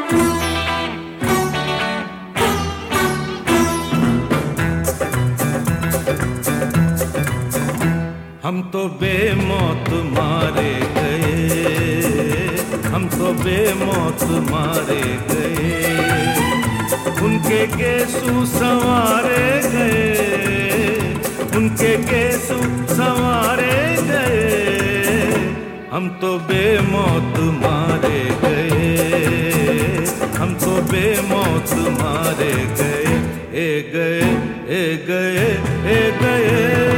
हम तो बेमौत मारे गए, हम तो बेमौत मारे गए, उनके गेसू संवारे गए, उनके गेसू संवारे गए। हम तो बेमौत मारे गए, हम तो बेमौत मारे गए, ए गए, ए गए, ए गए।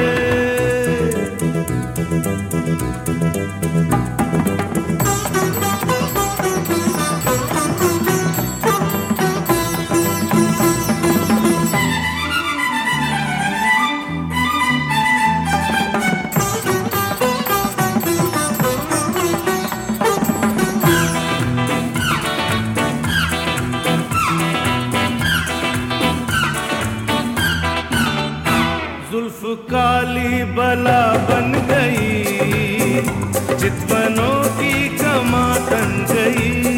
जुल्फ काली बला बन गई, चितवनों की कमा तन गई।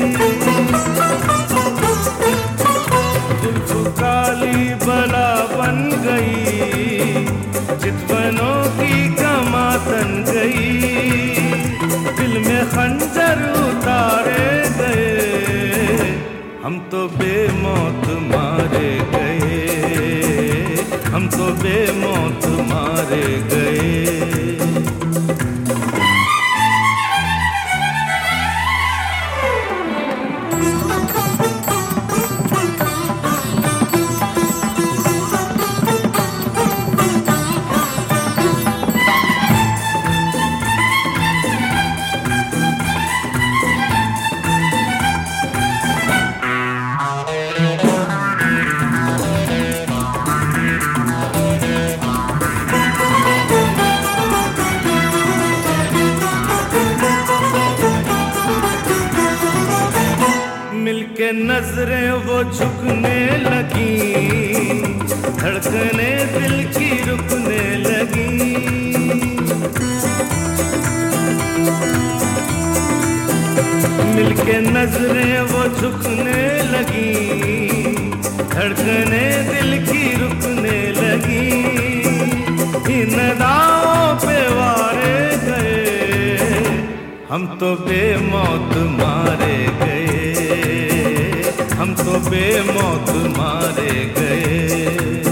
जुल्फ काली बला बन गई, चितवनों की कमा तन गई। दिल में खंजर उतारे गए, हम तो बेमौत मारे गए, हम तो बेमौत मारे गए। मिलके नजरें वो झुकने लगी, धड़कने दिल की रुकने लगी। मिलके नजरें वो झुकने लगी, धड़कने दिल की रुकने लगी। इन दावों पे वारे गए, हम तो बेमौत मारे गए, हम तो बेमौत मारे गए।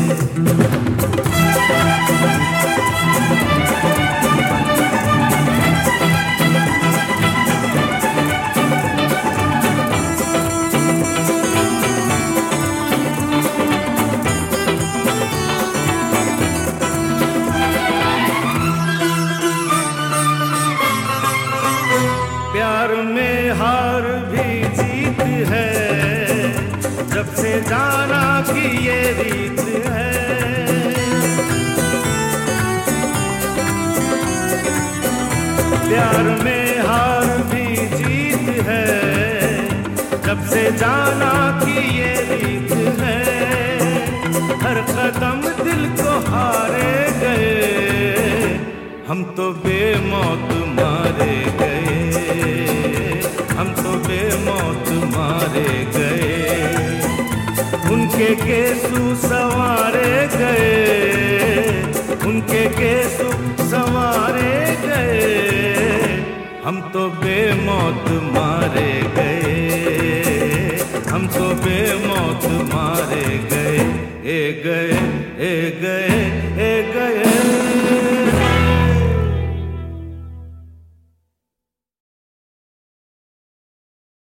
प्यार में हार भी जीत है, जब से जाना कि ये रीत है। प्यार में हार भी जीत है, जब से जाना कि ये रीत है। हर कदम दिल को हारे गए, हम तो बेमौत मारे गए, हम तो बेमौत मारे गए। उनके गेसू संवारे गए, उनके गेसू संवारे गए। हम तो बेमौत मारे गए, हम तो बेमौत मारे गए, ए गए, ए गए।